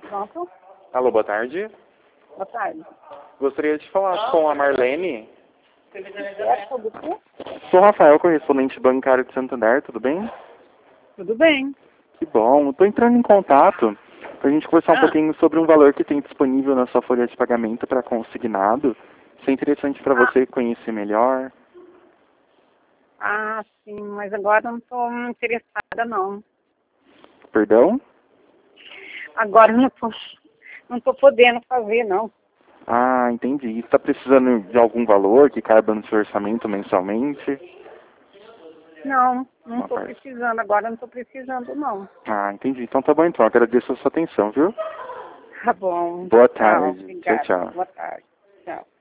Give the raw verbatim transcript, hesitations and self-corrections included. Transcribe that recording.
Pronto. Alô, boa tarde. Boa tarde. Gostaria de falar com a Marlene. É sobre o quê? Sou Rafael, correspondente bancário de Santander, tudo bem? Tudo bem. Que bom. Estou entrando em contato para a gente conversar um Ah. pouquinho sobre um valor que tem disponível na sua folha de pagamento para consignado. Isso é interessante para Ah. você conhecer melhor. Ah, sim, mas agora eu não estou interessada, não. Perdão? Agora eu não estou não tô podendo fazer, não. Ah, entendi. Você está precisando de algum valor que caiba no seu orçamento mensalmente? Não, não Uma estou parte. precisando. Agora eu não estou precisando, não. Ah, entendi. Então tá bom então. Agradeço a sua atenção, viu? Tá bom. Boa Tchau. tarde. Tchau, Obrigada. tchau. Boa tarde. Tchau.